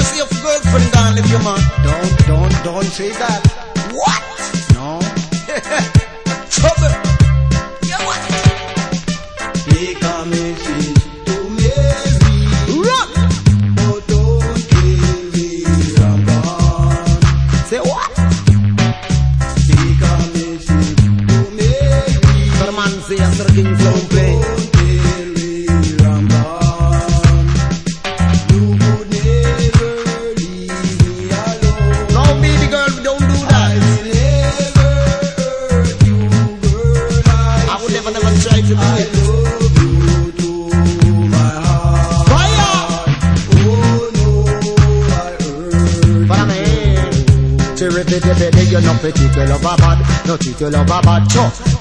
see your girlfriend gone leave your man. Don't say that. What? No. Trouble. Yeah, what? Take a message to Mary. Run. Oh, don't kill me, I'm gone. Say what? Take a message to Mary. The man say a Sir King don't play. Don't kill me, I'm gone. You could never leave me alone. No, baby girl, we don't do I that. will never hurt you, girl. I would never try to do I it. love you to my heart. Fire! Oh no, I hurt But I'm here. Cherry pity, you no pretty, you love a bad. No treat, you love a bad. Chop.